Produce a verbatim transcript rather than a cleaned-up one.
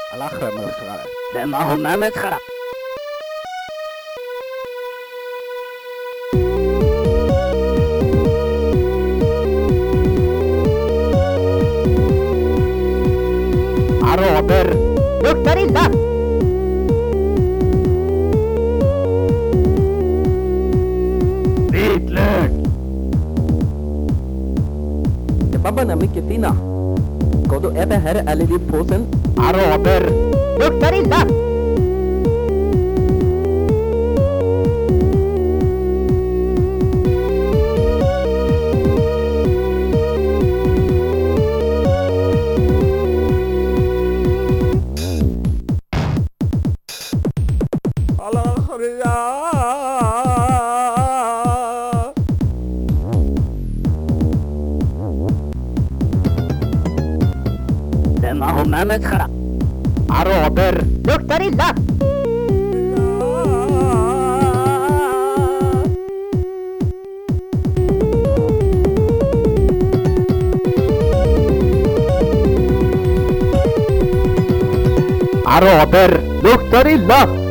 alla sjömuskare. Vem har hon med människorna? Araber. Luktar illa! Vitlök. Kebaben är mycket fina. Ska du äta här eller i påsen? Araber. Luktar illa! Alla hörja. Vem har hon med människorna? Araber. Luktar illa! Araber. Luktar illa.